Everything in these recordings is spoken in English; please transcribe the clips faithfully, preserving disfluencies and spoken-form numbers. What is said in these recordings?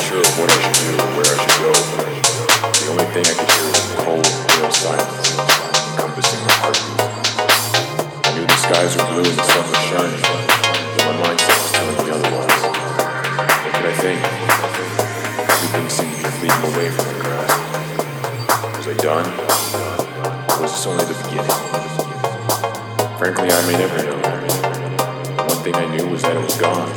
sure of what I should do or where I should go. The only thing I could hear was the cold, pale silence encompassing my heartbeat. I knew the skies were blue and the sun was shining, but my mindset was telling me otherwise. What could I think? Everything seemed to be fleeting away from my grasp. Was I done? Or was this only the beginning? Frankly, I may never know. One thing I knew was that it was gone.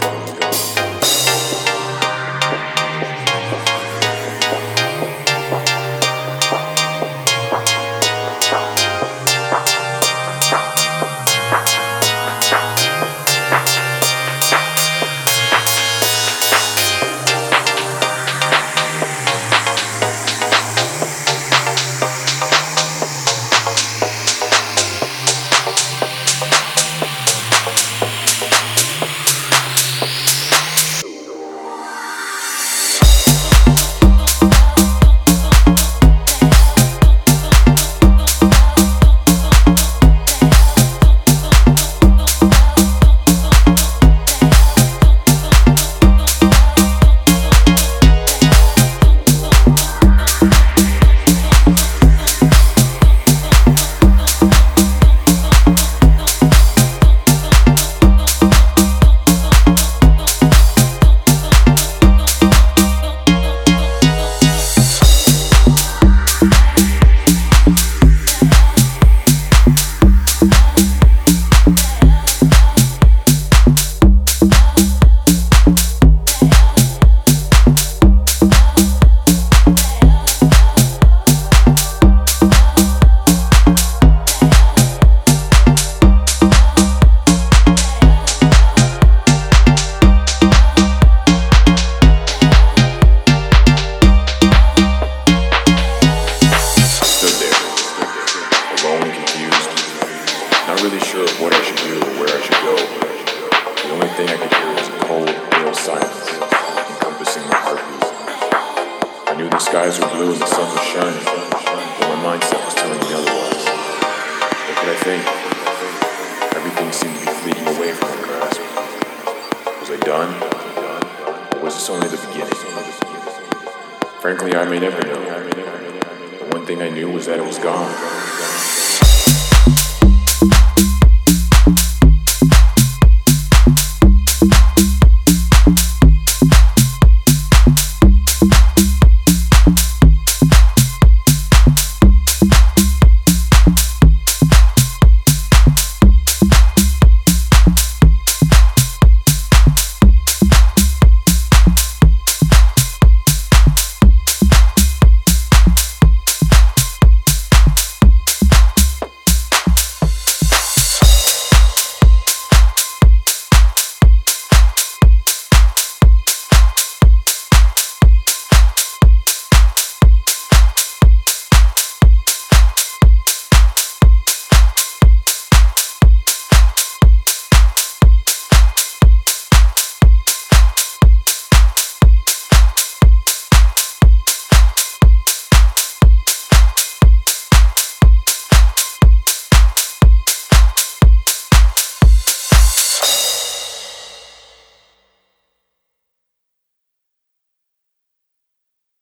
Really sure of what I should do or where I should go. The only thing I could hear was a cold, pale silence encompassing my heartbeat. I knew the skies were blue and the sun was shining, but my mindset was telling me otherwise. What could I think? Everything seemed to be fleeting away from my grasp. Was I done? Or was this only the beginning? Frankly, I may never know. The one thing I knew was that it was gone.